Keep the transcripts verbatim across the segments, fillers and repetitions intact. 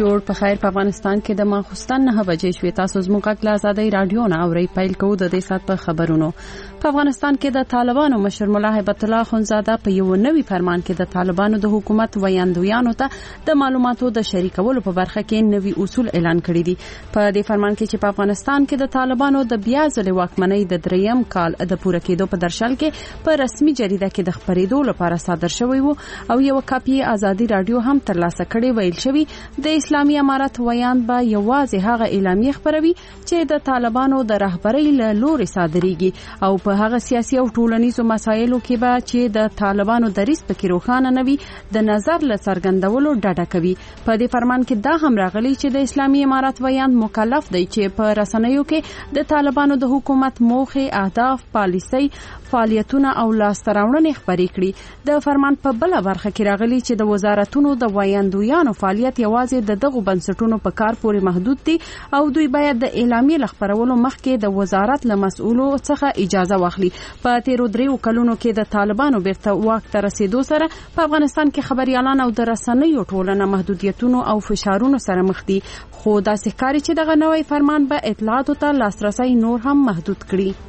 جوړ په خیر. په افغانستان کې د ماخوستن نه بجې شوې. تاسو زموږ غږ له آزادۍ رادیو نه اورئ. پیل کوو د دې سات په خبرونو. په افغانستان کې د طالبانو مشر ملا هیبت الله اخونزاده په یو نوي فرمان کې د طالبانو د حکومت ویاندویانو ته د معلوماتو د شریکولو په برخه کې نوي اصول اعلان کړي دي. په دې فرمان کې چې په افغانستان کې د طالبانو د بیا ځلې واکمنۍ د دریم کال د پوره کېدو په درشل کې په رسمي جریده کې د خبرېدو لپاره صادر شوی وو او یو کاپي آزادي رادیو هم ترلاسه کړي. ویل شوی د اسلامي امارت ویان به یوازې هغه اعلامیه خبروي چې د طالبانو د رهبرۍ له لوري صادریږي او په هغه سیاسي او ټولنیزو مسایلو کې به چې د طالبانو دریځ پکې روښانه نه وي د نظر له څرګندولو ډډه کوي. په دې فرمان کې دا هم راغلي چې د اسلامي امارت ویان مکلف دی چې په رسنیو کې د طالبانو د حکومت موخې، اهداف، پالیسۍ، فعالیتونه او لاسته راوړنې خبرې کړي. د فرمان په بل برخه کې راغلي چې د وزارتونو د ویاندویانو فعالیت یوازې د دغو بنسټونو په کار پورې محدود دي او دوی باید د اعلامیې لخبرولو مخکې د وزارت له مسؤلو څخه اجازه واخلي. په تیرو دریو کلونو کې د طالبانو بیرته واک ته رسیدو سره په افغانستان کې خبريالان او د رسنیو ټولنه محدودیتونو او فشارونو سره مخ دي. خو داسې ښکاري چې دغه نوی فرمان به اطلاعاتو ته لاسرسي نور هم محدود کړي.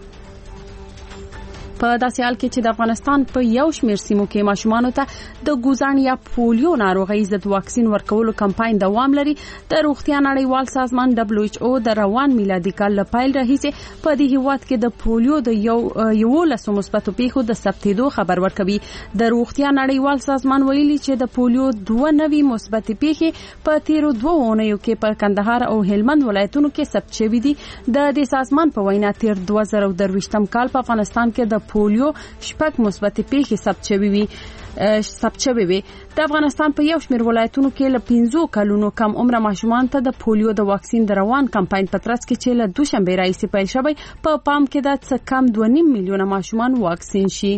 په داسې حال کې چې د افغانستان په یو شمېر سیمو کې ماشومانو ته د ګوزان یا پولیو ناروغۍ ضد واکسین ورکولو کمپاین دوام لري. د روغتیا نړیوال سازمان دبليو ایچ او د روان میلادي کال له پیل راهیسې په دې هیواد کې د پولیو د یو یولسو مثبتو پیښو د ثبتېدو خبر ورکوي. د روغتیا نړیوال سازمان ویلي چې د پولیو دوه نوي مثبتې پیښې په تیرو دوه اونیو کې په کندهار او هلمند ولایتونو کې ثبت شوي دي. د دې سازمان په وینا تیر دوه زره درویشتم کال په افغانستان کې د پولیو شپږ مثبتې پیښې ثبت شوي وي. ثبت شوی وي. د افغانستان په یو شمېر ولایتونو کې له پنځو کلونو کم عمره ماشومان ته د پولیو د واکسین د روان کمپاین په ترڅ کې چې له دوشنبې راهیسې پیل شوی په پام کې د څه کم دوه نیم میلیونه ماشومان واکسین شي.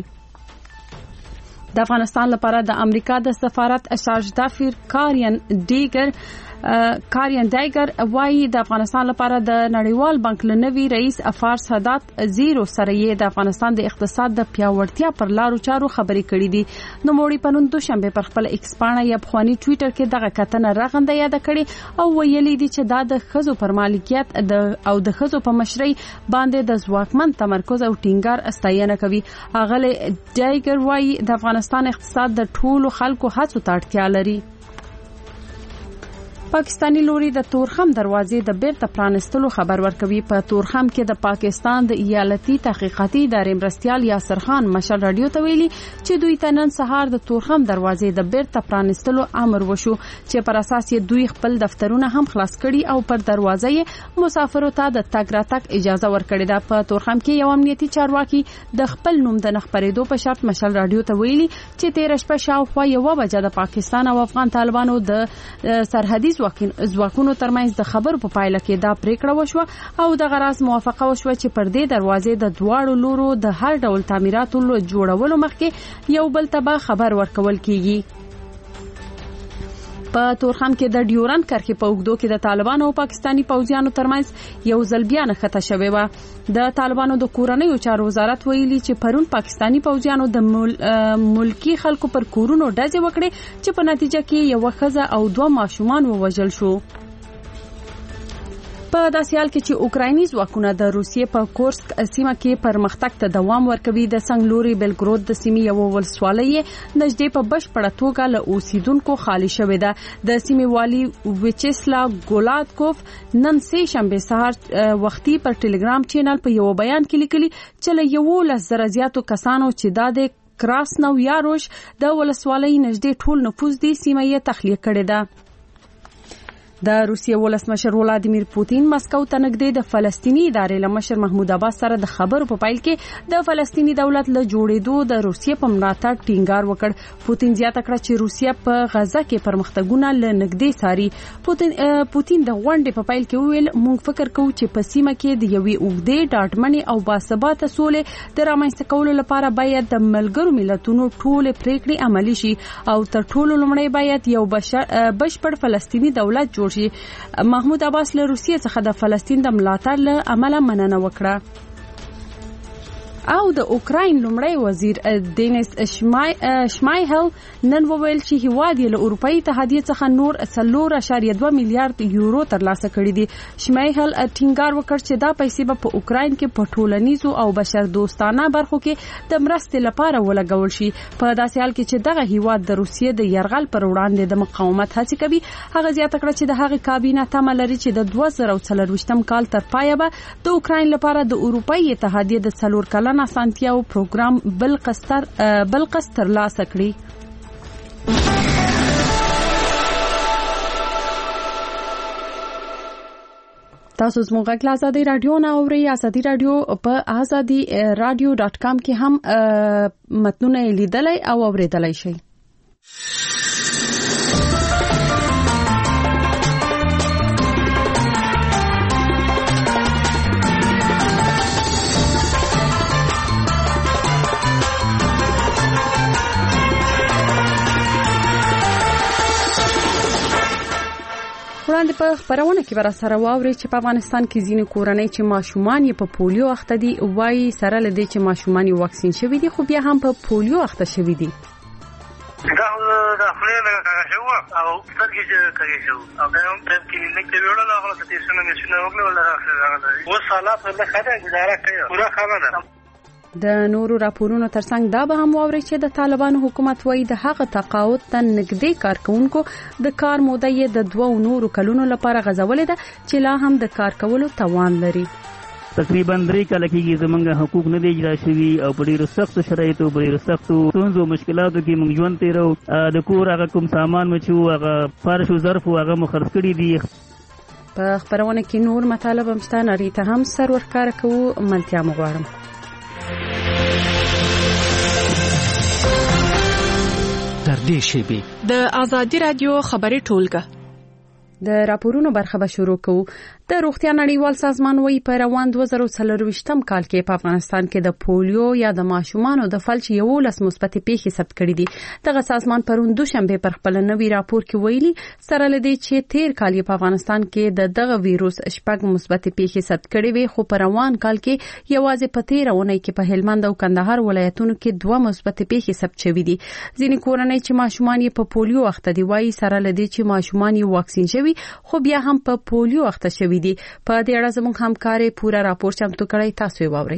د افغانستان لپاره د امریکا د سفارت اشاژدافیر کارین ډیګر کارین ډایګر وايي د افغانستان لپاره د نړیوال بانک لنوي رئیس افار سادات زیرو سره یې د افغانستان د اقتصاد د پیاوړتیا پر لارو چارو خبرې کړې دي. نو موړي پنون دوشنبه پر خپل ایکس پاڼه یا بخوانی ټوئیټر کې دغه کتنه رغنده یاد کړې او ویلي دي چې دا د خزو پر مالکیت د او د خزو په مشرۍ باندې د ځواکمن تمرکز او ټینګار استاینه کوي. اغله ډایګر وايي د افغانستان اقتصاد د ټولو خلکو هڅو ته اړتیا لري. پاکستانی لوري د تورخم دروازې د بیرته پرانستلو خبر ورکوي. په تورخم کې د پاکستان د ایالتي تحقیقاتي ادارې مرستيال یاسر خان مشال رادیو ته ویلي چې دوی ته نن سهار د تورخم دروازې د بیرته پرانستلو امر وشو چې پر اساس یې دوی خپل دفترونه هم خلاص کړي او پر دروازه یې مسافرو ته د تګ راتګ اجازه ورکړې ده. په تورخم کې یو امنیتي چارواکي د خپل نوم د نخبرېدو په شرط مشال رادیو ته ویلي چې تیر شپه شاوخوا یو بجه د پاکستان او افغان طالبانو د سرحدي ځواکونو ترمنځ د خبرو په پایله کې دا پریکړه وشوه او د غراس موافقه وشوه چې پر دې دروازې د دواړو لورو د هر ډول تعمیراتو جوړولو مخکې یو بل ته خبر ورکول کیږي. په تورخم کې د ډیورن کرښې په اوږدو کې د طالبانو او پاکستانی پوځیانو ترمنځ یو ځل بیا نښته شوې وه. د طالبانو د کورنیو چارو وزارت ویلي چې پرون پاکستانی پوځیانو د مل... ملکی خلکو پر کورونو ډزې وکړې چې په نتیجه کې یو ښځه او دوه ماشومان ووژل شو. په داسې حال کې چې اوکرایني ځواکونه د روسیې په کورسک سیمه کې پرمختګ ته دوام ورکوي، د سنګلوري بلګرود د سیمې یو ولسوالۍ نږدې په بشپړه توګه له اوسیدونکو خالی شوې ده. د سیمې والي ویچسلا ګولادکوف نن سه شنبه سهار وختي پر ټلګرام چینل په یو بیان کې لیکلي چې له یولس زره زیاتو کسانو چې د کراسنو یاروش د ولسوالۍ نږدې ټول نفوذ دی سیمه یې تخلیه کړې ده. د روسیې ولسمشر ولادیمیر پوتین مسکو ته نږدې د فلسطینی ادارې له مشر محمود عباس سره د خبرو په پایل کې د فلسطینی دولت له جوړېدو د روسیې په ملاتړ ټینګار وکړ. پوتین زیاته کړه چې روسیه په غزه کې پرمختګونه له نږدې څاري. پوتین پوتین د غونډې په پایل کې ویل موږ فکر کوو چې په سیمه کې د یوې اوږدې ډاډمنې او باثباته سولې د رامنځته کولو لپاره باید د ملګرو ملتونو ټولې پریکړې عملي شي او تر ټولو لومړی باید یو بشپړ فلسطینی دولت جوړ شي. محمود عباس له روسیې څخه د فلسطین د ملاتړ له عمله مننه وکړه. او د اوکراین لومړی وزیر دینیس شمایهل نن وویل چې هیواد یې له اروپאי اتحادیې څخه نور څلور اعشاریه دوه میلیارډ یورو ترلاسه کړي دي. شمایهل ټینګار وکړ چې دا پیسې به په اوکراین کې په ټولنیزو او بشر دوستانه برخو کې د مرستې لپاره ولګول شي. په داسې حال کې چې دغه هیواد د روسیې د یرغل پر وړاندې د مقاومت هڅې کوي، هغه زیاته کړه چې د هغې کابینه تمه لري چې د دوه زره څلرویشتم کال تر پایه به د اوکراین لپاره د اروپאי اتحادیې د څلور کلن اسانتیاو پروګرام بل قسطر بل قسط ترلاسه کړي. تاسو زموږ غږ آزادي رادیو نه اورئ. آزادي رادیو په آزادي رادیو ډاټ کام کې هم متنونه لیدلای او اوریدلای شئ. وړاندې په خبرونه کې بر سره واوري چې په افغانستان کې ځینې کورنۍ چې ماشومان یې په پولیو اخته دي وایي سره لدې چې ماشومان یې واکسین شوي دي خو بیا هم په پولیو اخته شوي دي. دا د خپل نه کار شو او سترګې چې کوي شو او دا هم په کلینیک کې ویل نه غواړم چې څنګه نشو وکړل ولا راغلی و حالات له خدای گزاره کوي پورا خبره. د نورو راپورونو ترڅنګ دا به هم واوري چې د طالبانو حکومت وایي د هغه تقاعد ته نږدې کارکونکو د کار موده یې د دوه نورو کلونو لپاره غځولې ده چې لا هم د کار کولو توان لري. تقریبا درې کاله کېږي زمونږ حقوق نه دی اجرا شوي او په ډېرو سختو شرایطو په ډېرو سختو ستونزو مشکلاتو کې موږ ژوند تېرو. د کور هغه کوم سامان مو چې هغه فرش او ظرف هغه مو خرڅ کړي دي. په خبرونه کې نور مطالب هم شته، نړۍ ته هم سر ورښکاره کوو. ملتیا مو غواړم. تر دې شیبې د آزادي رادیو خبري ټولګه د راپورونو برخه به شروع کوو. د روغتیا نړیوال سازمان وایي په روان دوه زره څلرویشتم کال کې په افغانستان کې د پولیو یا د ماشومانو د فلج یولس مثبت پیښې ثبت کړي دي. دغه سازمان پرون دوشنبه پر خپل نوي راپور کې ویلي سره لدی چې تیر کال په افغانستان کې د دغه ویروس شپږ مثبت پیښې ثبت کړي وي، خو په روان کال کې یوازې په تیر اونۍ کې په هلمند او کندهار ولایتونو کې دوه مثبت پیښې ثبت شوي دي. ځینې کورنۍ چې ماشومان یې په پولیو اخته دي وایي سره لدی چې ماشومان یې واکسین شوي خو بیا هم په پولیو اخته شوي دي. په دې اړه زموږ همکاري پورا راپور چمتو کړی، تاسو یې واورئ.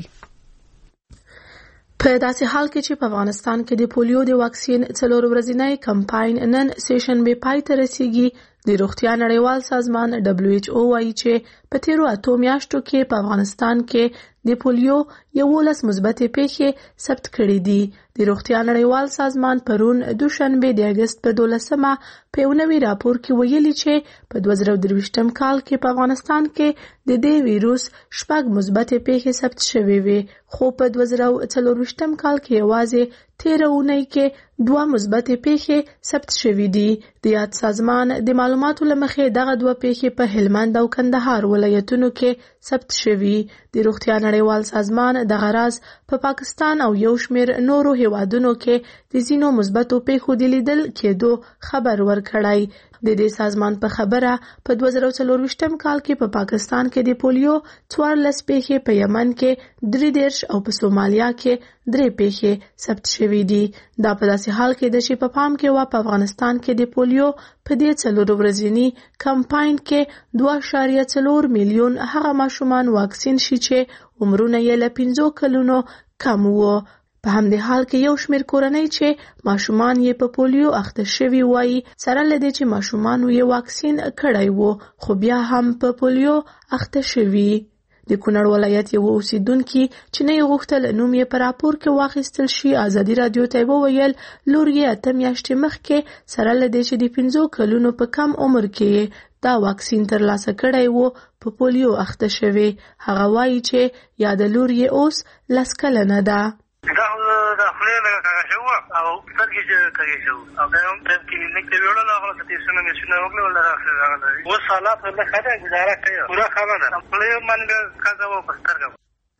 په داسې حال کې چې په افغانستان کې د پولیو د واکسین څلور ورځنی کمپاین نن سیشن به پای ته رسیدي، د روغتیا نړیوال سازمان دبليو ایچ او وايي چې په تیرو اتو میاشتو کې په افغانستان کې د پولیو یولس مثبت پیښې ثبت کړې دي. د روغتیا نړیوال سازمان پرون دوشنبه د اگست په دولسمه په یو نوي راپور کې ویلي چې په دوه زره درویشتم کال کې په افغانستان کې د دې ویروس شپږ مثبت پیښې ثبت شوې وي، خو په دوه زره څلرویشتم کال کې یوازې تیر اونۍ کې دوه مثبت پیښې ثبت شوې دي. د یاد سازمان د معلوماتو لمخې دغه دوه پیښې په هلمند او کندهار ولایتونو کې ثبت شوې. د روغتیا نړیوال سازمان دغه راز په پاکستان او یو شمېر نورو هیوادونو کې د ځینو مثبتو پیښو د لیدل کېدو خبر ورکړی. د دې سازمان په خبره په دوه زره څلرویشتم کال کې په پا پاکستان کې د پولیو څوارلس پیښې، په یمن کې درې دېرش او په سومالیا کې درې پیښې ثبت شوې دي. دا په داسې حال کې ده چې په پام کې و په افغانستان کې د پولیو په دې څلور ورځني کمپاین کې دوه اعشاریه څلور میلیون هغه ماشومان واکسین شي چې عمرونه یې له پنځو کلونو کم وو. په همدې حال کې یو شمېر کورنۍ چې ماشومان یې په پولیو اخته شوي وایي سره لدې چې ماشومان یې واکسین کړی وو خو بیا هم په پولیو اخته شوي. د کونړ ولایت یو اوسیدونکي چې نه یې غوښتل نوم یې په راپور کې واخیستل شي ازادي رادیو ته وویل لور یې اته میاشتې مخکې سره لدې چې د پنځو کلونو په کم عمر کې دا واکسین ترلاسه کړی وو په پولیو اخته شوي. هغه وایي چې یاد لور یې اوس لس کلنه ده. دا د خپل نه کار شو او سترګې چې کوي شو او دا هم په کلینیک کې ویل نه غواړم چې څنګه نشو وکړل ولا راغلی و حالات له خدای گزاره کوي پورا خبره خپل باندې کاغذ او پسترګ.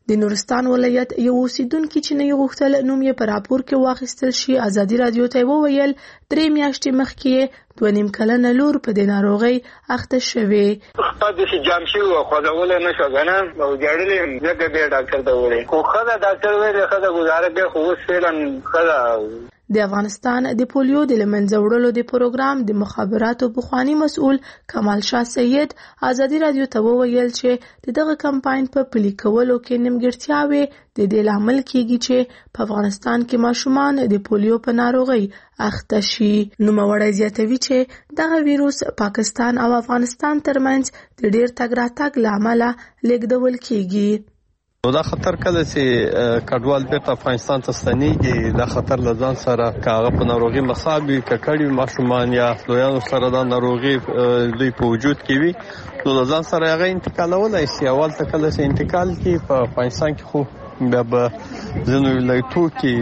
د نورستان ولایت یو اوسیدونکي چې نه غوښتل نوم یې په راپور کې واخیستل شي ازادي رادیو ته وویل درې میاشتې مخکې دوه نیم کلنه لور په دې ناروغۍ اخته شوې. خپل د جام شي او خداول نه شو غنه او جوړلې دغه به ډاکټر ته وړي خو خدای ډاکټر وایي خدای گزاره به خو فعلا خدای. د افغانستان د پولیو د لمنځه وړلو د پروګرام د مخابراتو پخوانی مسؤل کمال شاه سید ازادي رادیو ته وویل چې دغه کمپاین په پلي کولو کې نیمګړتیاوې د دې لامل کیږي چې په افغانستان کې ماشومان د پولیو په ناروغۍ اخته شي. نوموړی زیاتوي چې دغه ویروس پاکستان او افغانستان ترمنځ د ډیر تګ راتګ له امله لیږدول کیږي. نو دا خطر کله چې کډوال بیرته افغانستان ته ستنېږي دا خطر له ځان سره کاغه په ناروغي مصاب وي ککړي ماشومان یا لویانو سره دا ناروغي دوی په وجود کې وي نو له ځان سره هغه انتقالولای شي. اول ته کله چې انتقال کې په افغانستان کې خو بیا به ځینو ولایتو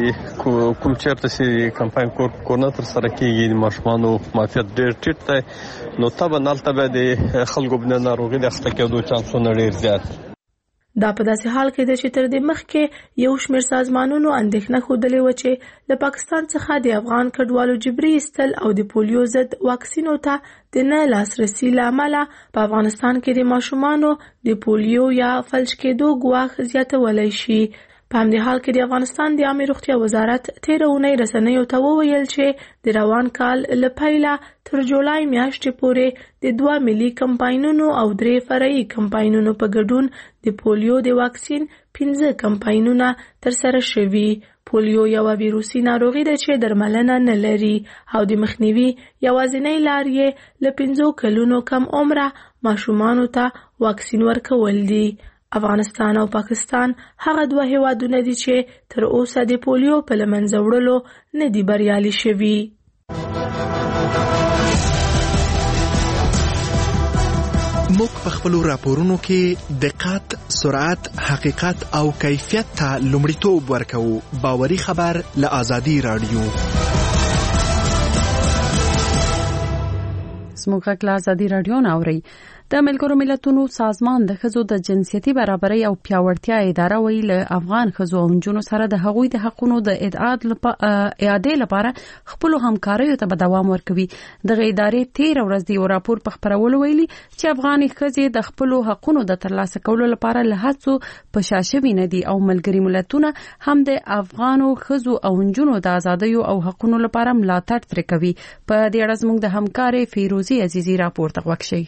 کې کوم چېرته چې کمپاین کورنر سره کېږي د ماشومانو معافیت ډېر ټیټ دی نو طبعا هلته به د خلکو په ناروغي د اخته کېدو چانسونه ډېر زیات. دا په داسې حال کې ده چې تر دې مخکې یو شمېر سازمانونو اندېښنه ښودلې وه چې له پاکستان څخه د افغان کډوالو جبري ایستل او د پولیو ضد واکسینو ته د نه لاسرسي له امله په افغانستان کې د ماشومانو د پولیو یا فلج کېدو ګواښ زیاتولی شي. په همدې حال کې د افغانستان د عامه روغتیا وزارت تېره اونۍ رسنیو ته وویل چې د روان کال له پیله تر جولای میاشتې پورې د دوه ملي کمپاینونو او درې فرعي کمپاینونو په ګډون د پولیو د واکسین پنځه کمپاینونه ترسره شوي. پولیو یوه ویروسي ناروغي ده چې درملنه نه لري او د مخنیوي یوازینۍ لار یې له پنځو کلونو کم عمره ماشومانو ته واکسین ورکول دي. افغانستان او پاکستان هغه دوه هیوادونه دي چې تر اوسه د پولیو په لمنځه وړلو نه دي بریالي شوي. موږ په خپلو راپورونو کې دقت، سرعت، حقیقت او کیفیت ته لومړیتوب ورکوو. باوري خبر له آزادي رادیو. زموږ غږ له آزادي رادیو نه اورئ. د ملګرو ملتونو سازمان د ښځو د جنسیتي برابرۍ او پیاوړتیا اداره ویلي له افغان ښځو او نجونو سره د هغوی د حقونو د اعادې لپاره خپلو همکاریو ته به دوام ورکوي. دغه ادارې تېره ورځ د یو راپور په خپرولو ویلي چې افغاني ښځې د خپلو حقونو د ترلاسه کولو لپاره له هڅو په شا شوي نه دي او ملګري ملتونه هم د افغانو ښځو او نجونو د ازادیو او حقونو لپاره ملاتړ ترې کوي. په دې اړه زموږ د همکارې فیروزي عزیزي راپور ته غوږ شئ.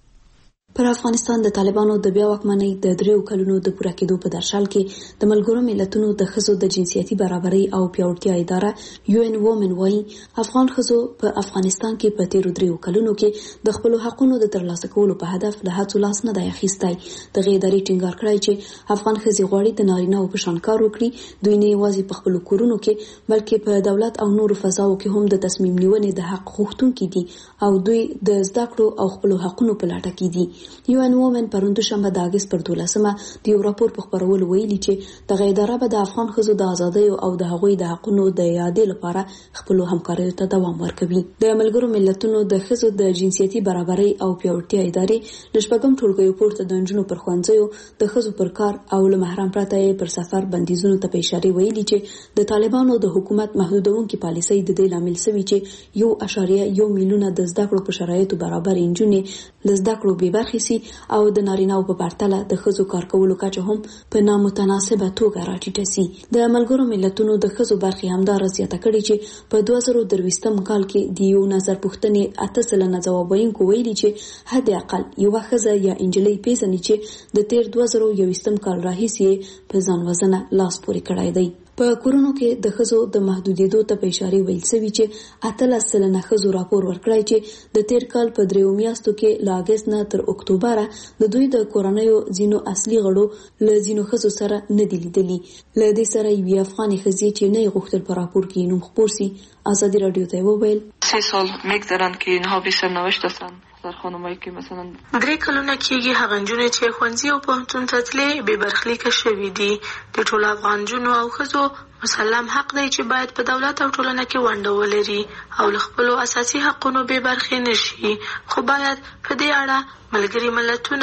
پر افغانستان د طالبانو د بیا واکمنۍ د دریو کلونو د پوره کېدو په درشل کې د ملګرو ملتونو د ښځو د جنسیتي برابرۍ او پیاوړتیا اداره یو ان وومن وايي افغان ښځو په افغانستان کې په تیرو دریو کلونو کې د خپلو حقونو د ترلاسه کولو په هدف له هڅو لاس نه دی اخیستی. دغه ادارې ټینګار کړی چې افغان ښځې غواړي د نارینه‌و په شان کار وکړي. دوی نه یوازې په خپلو کورونو کې بلکې په دولت او نورو فضاو کې هم د تصمیم نیونې د حق غوښتونکي دي او دوی د زده کړو او خپلو حقونو په لټه کې دي. یو ان وومن پرون دوشنبه د اګست پر دولسمه د یو راپور په خپرولو ویلي چې دغه اداره به د افغان ښځو د ازادیو او د هغوی د حقونو د اعادې لپاره خپلو همکاریو ته دوام ورکوي. د ملګرو ملتونو د ښځو د جنسیتي برابرۍ او پیاوړتیا ادارې له شپږم ټولګیو پورته د نجونو پر ښوونځیو د ښځو پر کار او له محرم پرته یې پر سفر بندیزونو ته په اشاره ویلي چې د طالبانو د حکومت محدودونکي پالیسۍ د دې لامل شوي چې یو اشاریه یو میلیونه د زده کړو په شرایطو برابر نجونې له زده کړو بې برخې سي او د نارینه‌و په پرتله د ښځو کار کولو کچه هم په نامتناسبه توګه راټیټه سي. د ملګرو ملتونو د ښځو برخې همدارس زیاته کړې چې په دوه زره درویشتم کال کې د یو نظر پوښتنې اته سلنه ځواب ویونکو ویلي چې حد اقل یوه ښځه یا نجلۍ پیژني چې د تیر دوه زره یوویشتم کال راهیسې په ځان وژنه لاس پورې کړی دی. په کورونو کې د ښځو د محدودیدو ته په اشاره ویل شوي چې اتلس سلنه ښځو راپور ورکړی چې د تیر کال په دریو میاشتو کې له اګست نه تر اکتوبره د دوی د کورنیو ځینو اصلي غړو له ځینو ښځو سره نه دي لیدلي. له دې سره یوې افغانې ښځې چې نه یې غوښتل په راپور کې نوم خپور سي آزادي رادیو ته وویل سه سال میگذرن که اینها بی سرنوشت هستند. در خانمایی که مثلا درې کلونه کېږي هغه نجونې چې ښوونځي او پوهنتون ته تلې بې برخلیکه شوي دي. د ټولو افغان نجونو او ښځو مسلم حق دی چې باید په دولت او ټولنه کې ونډه ولري او له خپلو اساسي حقونو بې برخې نشي. خو باید په دې اړه ملګري ملتونه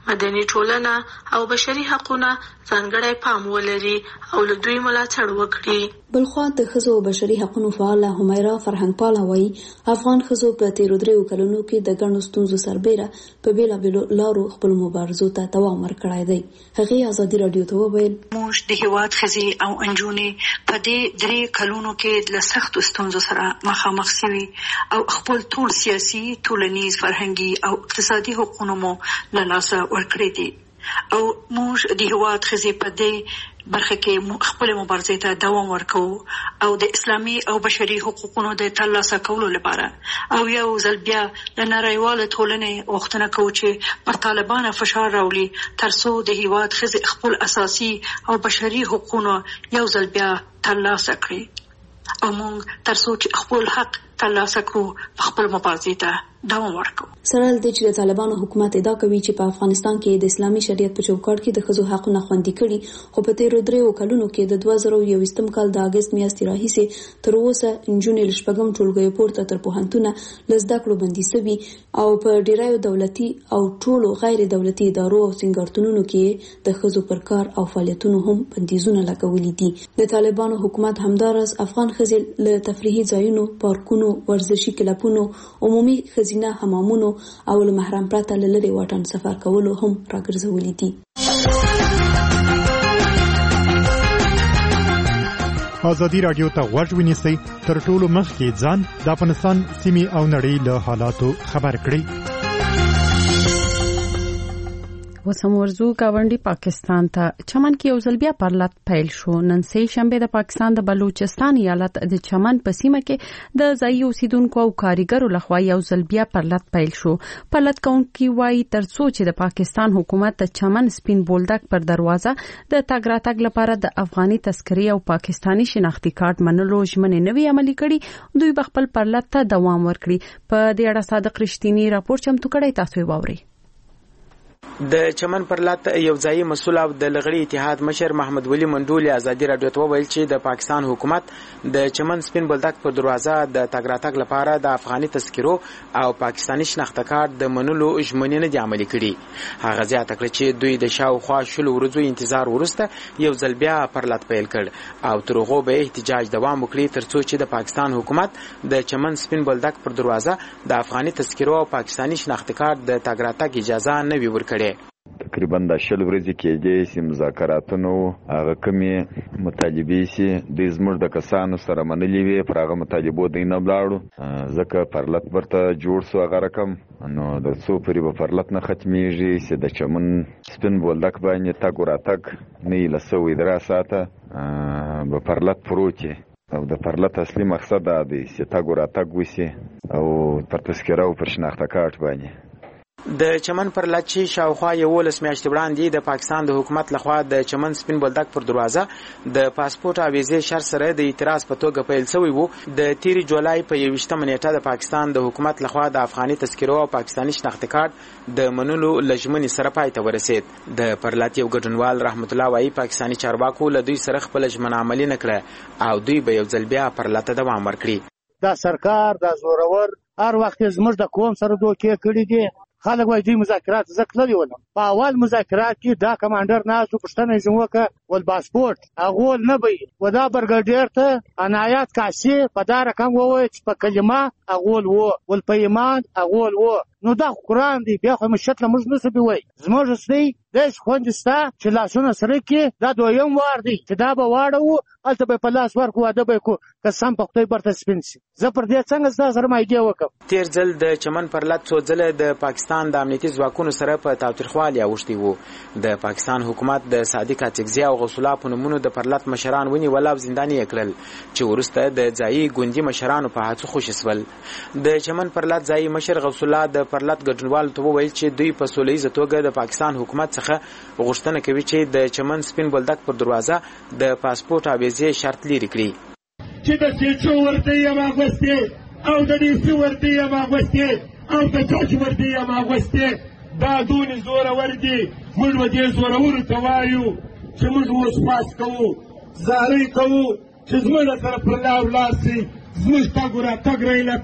مدني ټولنه او بشري حقوقونه ځانګړی پام ولري او له دوی ملاتړ وکړي. بلخوا د ښځو او بشري حقوقو فعاله همیرا فرهنګ پاله وایي افغان ښځو په تیرو دریو کلونو کې د ګڼو ستونزو سربیره په بیلابیلو لارو خپل مبارزو ته دوام ورکړی دی. هغې ازادي راډیو ته وویل موږ د هیواد ښځې او نجونې په دې درې کلونو کې له سختو ستونزو سره مخامخ شوي او خپل ټول سیاسي، ټولنیز، فرهنګي او اقتصادي حقوقونه مو له لاسه ورکړي دي او موږ د هیواد ښځې په دې برخه کې خپل مبارزې ته دوام ورکوو او د اسلامي او بشري حقوقونو د ترلاسه کولو لپاره او یو ځل بیا د نړیواله ټولنې غوښتنه کوو چې پر طالبانو فشار راولي ترڅو د هیواد ښځې خپل اساسي او بشري حقوقونه یو ځل بیا ترلاسه کړي او موږ ترڅو چې خپل حق ترلاسه کړو خپل مبارزې ته دوام ورکوو. سره د چې د طالبانو حکومت ادعا کوي چې په افغانستان کې د اسلامي شریعت په چوکاټ کې د ښځو حقونه خوندي کړي، خو په تیرو دریو کلونو کې د دوه زره یوویشتم کال د اګست میاشتې راهیسې تر اوسه نجونې له شپږم ټولګیو پورته تر پوهنتونه له زده کړو بندي سوي او په ډیرایو دولتي او ټولو غیر دولتي ادارو او سنګارتونونو کې د ښځو پر کار او فعالیتونو هم بندیزونه لګولي دي. د طالبانو حکومت همداراز افغان ښځې له تفریحي ځایونو، پارکونو، ورزشي کلبونو، عمومي ښځینه حمامونو او له محرم پرته له لرې واټن سفر کولو هم راګرځولي دي. ازادي راډیو ته غوږ ونیسئ، تر ټولو مخکې ځان د افغانستان سیمې او نړۍ له حالاتو خبر کړئ. وسم ورزو گاونډي پاکستان ته چمن کې یو ځل بیا پرلط پیل شو. نن سه شنبه د پاکستان د بلوچستان ایالت د چمن په سیمه کې د ځایي اوسیدونکو او کاریګرو لخوا یو ځل بیا پرلط پیل شو. پرلط کوونکي وایي ترڅو چې د پاکستان حکومت د چمن سپین بولدک پر دروازه د تګ راتګ لپاره د افغاني تذکرې او پاکستانی شناختی کارت منلو ژمنې نوي عملي کړي، دوی خپل پرلط ته دوام ورکړي. په دې اړه صادق رښتینی راپور چمتو کړی، تاسو یې واورئ. د چمن پرلط یو ځایي مسؤل او د لغړی اتحاد مشر محمد ولی منډول ازادي راډیو ته وویل چې د پاکستان حکومت د چمن سپین بولدک پر دروازه د تګ راتګ لپاره د افغاني تذکرو او پاکستانی شناخته کارت د منلو ژمنې نه دي عملي کړي. هغه زیاته کړه چې دوی د شاوخوا شلو ورځو انتظار وروسته یو ځل بیا پرلط پیل کړ او تر هغه به احتجاج دوام وکړي ترڅو چې د پاکستان حکومت د چمن سپین بولدک پر دروازه د افغاني تذکرو او پاکستانی شناخته کارت د تګ راتګ اجازه نه وي ورکړي. تقریبا د شل ورځې کې دي چې مذاکراتونو هغه کمی مطالبې سي د زموږ د کسانو سره منلې وي، پر هغه مطالبو دی نه بلاړو ځکه پرلط ورته جوړ سو. هغه رقم نو د څو پورې به پرلط نه ختمیږي چې د چمن سپین بولدک باندې تګ وراتګ نه لسوي درا ساعته به پرلط پروتي او د پرلط اصلي مقصد دا دی چې تګ وراتګ وشي او پر تذکره او پر شناخته کارت باندې. د چمن پرلط چې شاوخوا یولس میاشتې وړاندې د پاکستان د حکومت لخوا د چمن سپین بولدک پر دروازه د پاسپورت او ویزې شرط سره د اعتراض په توګه پیل شوی وو. د تیرې جولای په یوویشتمه نیټه د پاکستان د حکومت لخوا د افغاني تذکرو او پاکستانی شناخته کارت د منلو لژمنې سره پای ته ورسید. د پرلط یو ګډونوال رحمت الله وایي پاکستانی چارواکو له دوی سره خپل ژمنه عملي نه کړه او دوی به یو ځل بیا پرلط دوام ورکړي. دا سرکار دا زورور هر وخت زموږ د قوم سره دوکې کړي دي. خلک وایي دوی مذاکرات زکلري ولم په اول مذاکرات کې دا کمانډر ناسو پښتنه یې وکړه ول پاسپورت هغه نه وي و دا برګډیر ته عنایت کاسي په دا رقم ووي چې په کلمه هغه وو ول په ایمان هغه وو نو دا قرآن دی بیا خو مشت له موږ نسبي وای زموږ سړي د خوندستا چې لاسونه سره کې دا دویم وار دی چې دا به واړو الته به په لاس ورکو اده به کو قسم په خدای برته سپینسي زه پر دې څنګه ستاسو سره مایګه وکم. تیر ځل د چمن پرلط څو ځله د پاکستان د امنیتي ځواکونو سره په تاوتریخوالي اوښتي وو. د پاکستان حکومت د صادق اڅکزي او غوث الله په نومونو د پرلط مشران ونیول او زنداني کړل چې ورسته د ځایي ګوندي مشرانو په هڅو خوشي سول. د چمن پرلط ځایي مشر غوث الله د پرلط ګډونوال ته وویل چې دوی په سولهییزه توګه د پاکستان حکومت څخه غوښتنه کوي چې د چمن سپین بولدک پر دروازه د پاسپورت او ویزې شرط لري کړي. چې د سیچو ورته یې ماغوستې او د ډیسي ورته یې ماغوستې او د جج ورته یې ماغوستې دا دونې زورور دي. موږ به دې زورورو ته وایو چې موږ اوس پاس کوو زارۍ کوو چې زموږ سره پر لار ولاړ سي زموږ تګ راتګ رایله کوي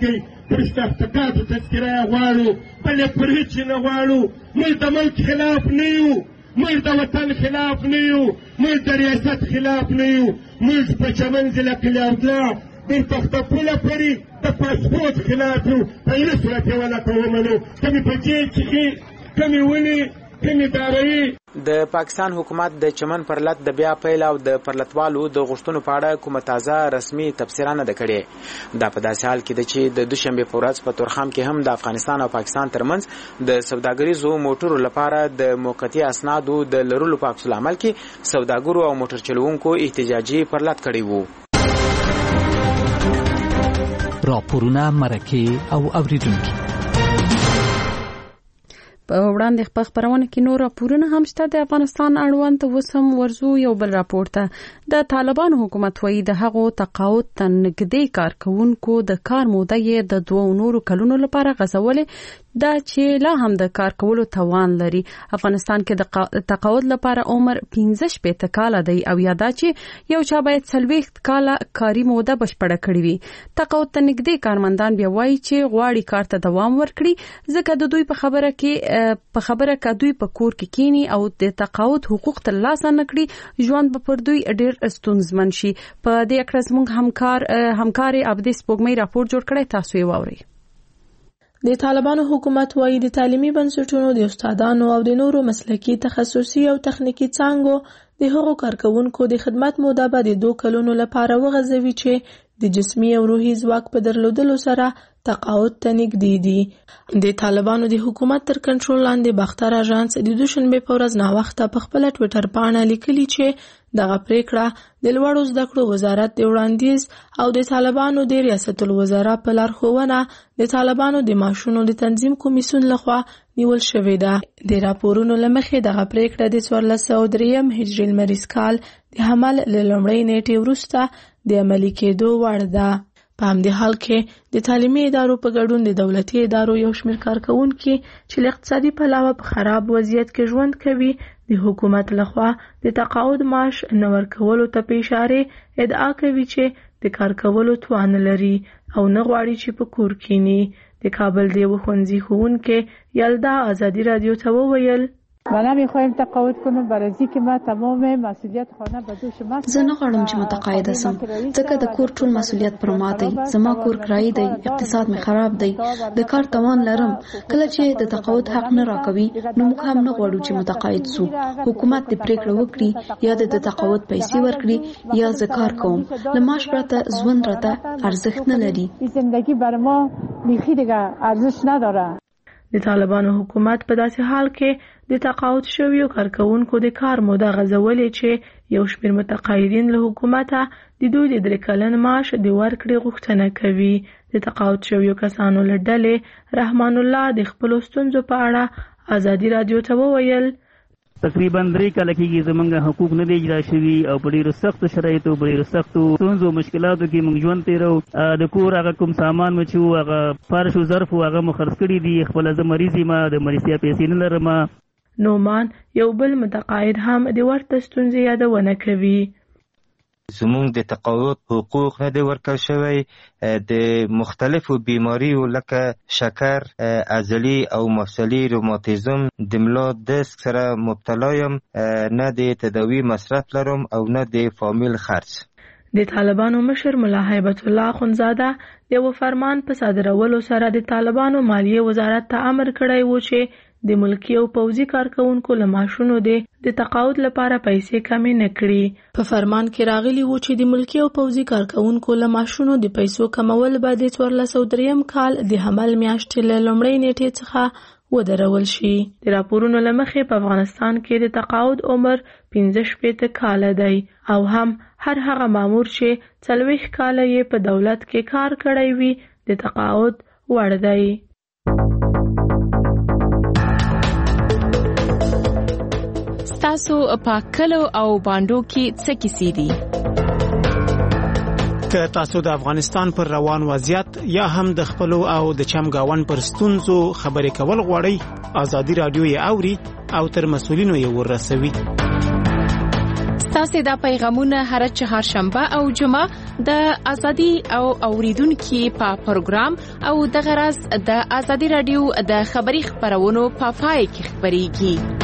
پر صفتکاتو تذکره یې غواړو، بل یې پر هېڅ نه غواړو. موږ د ملک خلاف نه یو، موږ د وطن خلاف نه یو، موږ د ریاست خلاف نه یو. موږ په چمن ضلع کلیاردله د پښتپوله پورې د پاسپورټ خلاف یو. په یوه صورت یې ولکه ومنو، کمې پکې څښي، کمې ونې، کمې داروي. د پاکستان حکومت د چمن پرلت د بیا پیل او د پرلتوالو د غوښتنو په اړه کومه تازه رسمي تبصره نه ده کړې. دا په داسې حال کې ده چې د دوشنبې په ورځ په تورخم کې هم د افغانستان او پاکستان ترمنځ د سوداګریزو موټرو لپاره د موقتي اسنادو د لرلو په عکس العمل کې سوداګرو او موټر چلوونکو احتجاجي پرلت کړی وو. راپورونه، مرکې او اوریدونکي په وړاندې خپل خبرونه کې نور راپورونه هم شته. د افغانستان اړوند وسم ورزو یو بل راپور ته د طالبانو حکومت وایي د هغو تقاعد ته نږدې کارکونکو د کار موده یې د دوه نورو کلونو لپاره غځولې دا چې لا هم د کار کولو توان لري. افغانستان کې د تقاعد لپاره عمر پنځه شپېته کاله دی او یا دا چې یو چا باید څلوېښت کاله کاري موده بشپړه کړې وي. تقاعد ته نږدې کارمندان بیا وایي چې غواړي کار ته دوام ورکړي، ځکه د دوی په خبره کې په خبره کې دوی په کور کې کینی او د تقاعد حقوق ترلاسه نکړي، ژوند به پر دوی ډېر ستونزمن شي. په دې اړه زموږ همکار همکار عبدي سپوږمۍ راپور جوړ کړی، تاسو یې واورئ. د طالبانو حکومت وایي د تعلیمي بنسټونو د استادانو او د نورو مسلکي تخصصي او تخنیکی څانګو د هغو کارکونکو د خدمت موده به د دوه کلونو لپاره وغځوي چې د جسمي او روحي ځواک په درلودلو سره تقاعد ته نږدې دي. د طالبانو د حکومت تر کنټرول لاندې باختر اژانس د دوشنبې په ورځ ناوخته په خپل ټوئیټر باندې لیکلي چې دغه پریکړه د لوړو زده کړو وزارت د وړاندیز او د طالبانو د ریاست الوزرا په لارښوونه د طالبانو د معاشونو د تنظیم کمیسیون لخوا نیول شوې ده. د راپورونو لمخې دغه پریکړه د څوارلس سوه دریم هجري لمریز کال د حمل له لومړۍ نیټې وروسته د عملي کېدو وړ ده. په همدې حال کې د تعلیمي ادارو په ګډون د دولتي ادارو یو شمېر کارکونکي چې له اقتصادي پلوه په خراب وضعیت کې ژوند کوي د حکومت لخوا د تقاعد معاش نه ورکولو ته په اشاره ادعا کوي چې د کار کولو توان لري او نه غواړي چې په کور کینی. د کابل د یو ښوونځي ښوونکي یلدا آزادی رادیو ته وویل ما نمیخوایم تقاعد کنم برای اینکه ما تمام مسئولیت خانه به دوش ما. زه نه غواړم چې متقاعد شم ځکه د کور ټول مسئولیت پر ما دی. زما کور کرایه دی، اقتصاد می خراب دی، د کار توان لرم. کله چې د تقاعد حق نه راکوي نو موږ هم نه غواړو چې متقاعد شو. حکومت د پریکړه وکړي یا د تقاعد پیسې ورکړي یا زه کار کوم. له معاش پرته ژوند راته ارزښت نه لري. زندگی بر ما بیخي دیگه ارزش نداره. د طالبانو حکومت په داسې حال کې د تقاعد شویو کارکونکو د کار موده غځولې چې یو شمېر متقاعدین له حکومته د دوی د درې کلن معاش د ورکړې غوښتنه کوي. د تقاعد شویو کسانو له ډلې رحمان الله د خپلو ستونزو په اړه آزادي رادیو ته وویل تقریبا درې کاله کېږي زموږ حقوق نه دی اجرا شوي او په ډېرو سختو شرایطو په ډېرو سختو ستونزو مشکلاتو کې موږ ژوند تېرو. د کور هغه کوم سامان مو چې و هغه فرش و ظرف و هغه مو خرڅ کړي دي. خپله زه مریض یم، د مریضتیا پیسې نه لرم. نومان یو بل متقاعد هم د ورته ستونزې یادونه کوي. زمونږ د تقاعد حقوق نه دی ورکړل شوی. د مختلفو بیماریو لکه شکر، عضلي او مفصلي روماتیزم د ملا دسک سره مبتلا یم. نه د تداوی مصرف لرم او نه د فامیل خرڅ. د طالبانو مشر ملا هیبت الله اخندزاده د یو فرمان په صادرولو سره د طالبانو مالیه وزارت ته امر کړی و چې د ملکی او پوځي کارکونکو له معاشونو د تقاعد لپاره پیسې کمې نه کړي. په فرمان کې راغلی و چې د ملکی او پوځي کارکونکو له معاشونو د پیسو کمول به د څوارلس سوه دریم کال د حمل میاشتې له لومړۍ نیټې څخه ودرول شي. د راپورونو له مخې په افغانستان کې د تقاعد عمر پنځه شپېته کاله دی او هم هر هغه مامور چې څلوېښت کاله یې په دولت کې کار کړی وي د تقاعد وړ دی. تاسو په کلو او باندو کې څه کیسې دي؟ که تاسو د افغانستان پر روان وضعیت یا هم د خپلو او د چمګاون پر ستونزو خبرې کول غواړئ، آزادي رادیو یې اوري او تر مسؤلینو یې ورسوي. تاسو دا پیغامونه هر چهارشنبه او جمعه د ازادي او اوریدونکو په پروګرام او د غرض د ازادي رادیو د خبري خبرونو په پای کې خبريږي.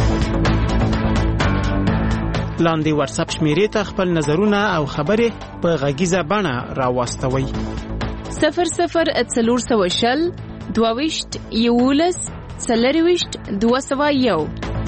لاندې واتس اپ شمیرې ته خپل نظرونه او خبرې په غږیزه بڼه راوستوئ. صفر صفر څلور سوه شل دوه ویشت یولس څلور ویشت دوه سوه یو.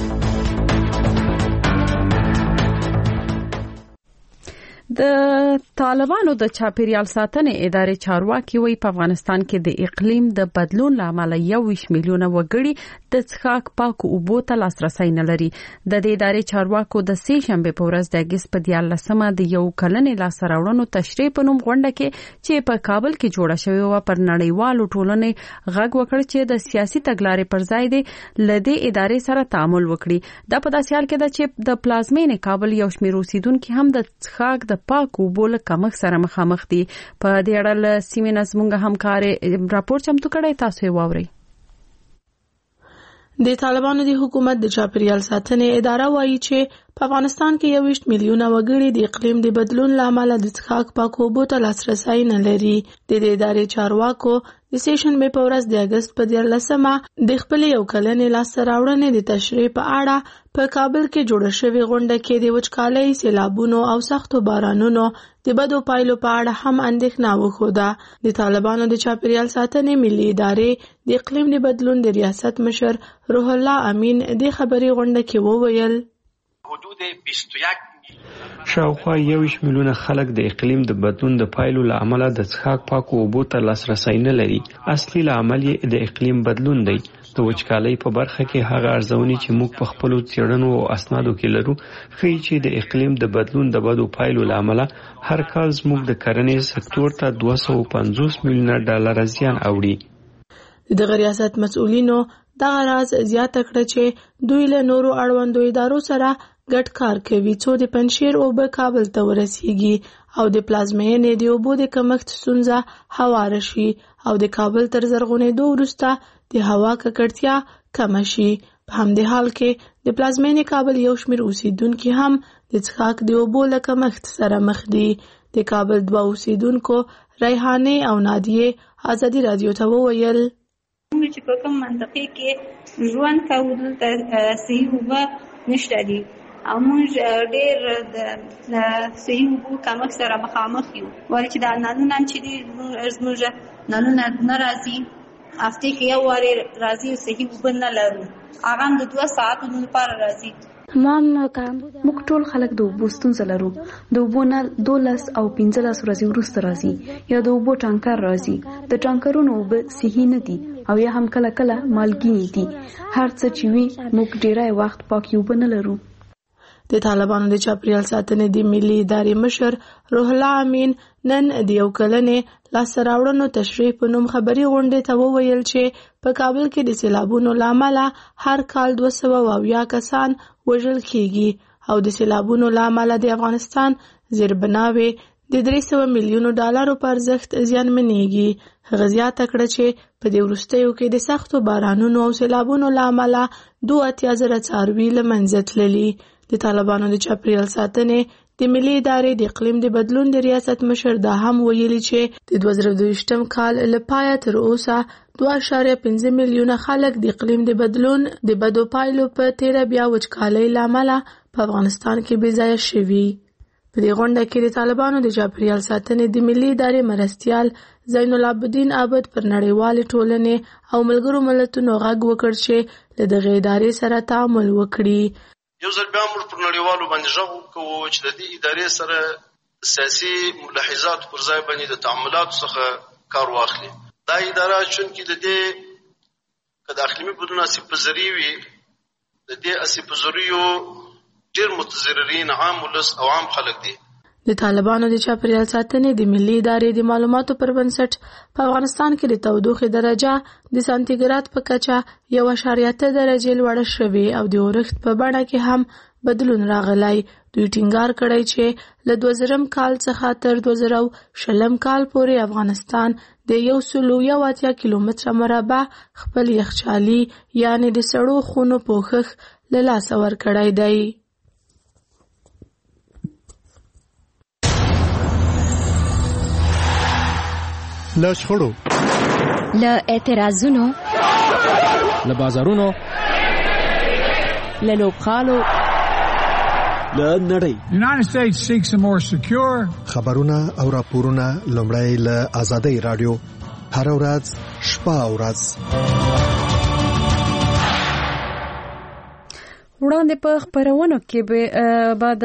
د طالبانو د چاپیریال ساتنې ادارې چارواکي وایي په افغانستان کې د اقلیم د بدلون لامل یو ویشت میلیونه وګړي د څښاک پاکو اوبو ته لاسرسي نه لري. د دې ادارې چارواکو د سې شنبه په ورځ د اگست په دیارلسمه د یو کلنې لاسته راوړنو تشریح په نوم غونډه کې چې په کابل کې جوړه شوې و پر نړیوالو ټولنې غږ وکړ چې د سیاسي تګلارې پر ځای د لدې ادارې سره تعامل وکړي. دا په داسې حال کې ده چې د پلازمینې کابل یو شمېر اوسیدونکو هم د څښاک د پاکو اوبو له کمښت سره مخامخ دي. په دې اړه له سیمې نه زموږ همکار راپور چمتو کړی، تاسو یې واورئ. د طالبانو د حکومت د چاپیریال ساتنې اداره وایي چې په افغانستان کې یو ویشت میلیونه وګړي د اقلیم د بدلون لامل د څښاک پاکو اوبو ته لاسرسي نه لري. د دې ادارې چارواکو د سې شنبه په ورځ د اگست په دیارلسمه د خپل یو کلنې لاسته راوړنې د تشریح په اړه په کابل کې جوړه شوې غونډه کې د وچکالۍ، سیلابونو او سختو بارانونو د بدو پایلو په اړه هم اندېښنه وښوده. د طالبانو د چاپیریال ساتنې ملي ادارې د اقلیم د بدلون د ریاست مشر روح الله امین د خبري غونډه کې وویل حدود بیست و یک شاوخوا یویش میلیونه خلک د اقلیم د بدلون د پایلو له امله د څښاک پاکو اوبو ته لاسرسی نه لري. اصلي لامل یې د اقلیم بدلون دی. د وچکالۍ په برخه کې هغه ارزونې چې موږ په خپلو څېړنو او اسنادو کې لرو ښیي چې د اقلیم د بدلون د بدو پایلو له امله هر کال زموږ د کرنې سکتور ته دوه سوه پنځوس میلیونه ډالره زیان اوړي. د ریاست مسؤلینو دغه راز زیاته کړه چې دوی له نورو اړوندو ادارو سره ګډ کار کوي څو د پنشیر اوبه کابل ته ورسیږي او د پلازمینې د اوبو د کمښت ستونزه هواره شي او د کابل تر زرغونېدو وروسته د هوا ککړتیا کمه شي. په همدې حال کې د پلازمینې کابل یو شمېر اوسیدونکي هم د څښاک د اوبو له کمښت سره مخ دي. د کابل دوه اوسیدونکو ریحانې او نادیې ازادي رادیو ته وویل موږ چې په کوم منطقه کې ژوند کوو دلته صحیح اوبه نشته دي او موږ ډېر د صحیح اوبو کمښت سره مخامخ یو. ولې چې دا نلونه چې دي زموږ نلونه نه راځي، هفتې کې یو وارې راځي، صحیح اوبه نه لرو، هغه هم د دوه ساعتونو لپاره راځي. موږ ټول خلک د اوبو ستونزه لرو. د اوبو نل دولس او پنځلس ورځې وروسته راځي یا د اوبو ټانکر راځي. د ټانکرونو اوبه صحیح نه دي او یا هم کله کله مالګینې دي. هر څه چې وي موږ ډیری وخت پاکې اوبه نه لرو. د طالبانو د چاپیریال ساتنې د ملي ادارې مشر روح الله امین نن د یو کلنې لاسته راوړنو تشریح په نوم خبري غونډې ته وویل چې په کابل کې د سیلابونو له امله هر کال دوه سوه اویا کسان وژل کیږي او د سیلابونو له امله د افغانستان زیربناوې د درې سوه میلیونو ډالرو په ارزښت زیانمنېږي. هغه زیاته کړه چې په دې وروستیو کې د سختو بارانونو او سیلابونو له امله دوه اتیا زره څاروي له منځه تللي. د طالبانو د چاپیریال ساتنې د ملي ادارې د اقلیم د بدلون د ریاست مشر دا هم ویلي چې د دوه زره دویشتم کال له پایه تر اوسه دوه اعشاریه پنځه میلیونه خلک د اقلیم د بدلون د بدو پایلو په تیره بیا وچکالۍ له امله په افغانستان کې بې ځایه شوي. په دې غونډه کې د طالبانو د چاپیریال ساتنې د ملي ادارې مرستیال زین العابدین عابد پر نړیوالې ټولنې او ملګرو ملتونو غږ وکړ چې له دغې ادارې سره تعامل وکړي. یو ځل بیا موږ پر نړیوالو باندې غږ وکړو چې د دې ادارې سره سیاسي ملاحظاتو پر ځای باندې د تعاملاتو څخه کار واخلي. دا اداره چونکې د دې که د اقلیمي بدلون اسیب پذیري وي، د دې اسیب پذیریو ډېر متضررین عام ولس او عام خلک دي. د طالبانو د چاپیریال ساتنې د ملي ادارې د معلوماتو پر بنسټ په افغانستان کې د تودوخې درجه د سانتیګراد په کچه یو اعشاریه اته درجې لوړه شوې او د اورښت په بڼه کې هم بدلون راغلی. دوی ټینګار کړی چې له دوه زرم کال څخه تر دوه زره شلم کال پورې افغانستان د یو سلو یو اتیا کیلومتره مربع خپل یخچالي یعنې د سړو خونو پوښښ له لاسه ورکړی دی. له شخړو، له اعتراضونو، له بازارونو، له لوبغالو، له نړۍ. United States seeks a more secure. خبرونه او راپورونه لومړی له آزادۍ رادیو هر ورځ شپه او ورځ وړاندې په خبرونو کې به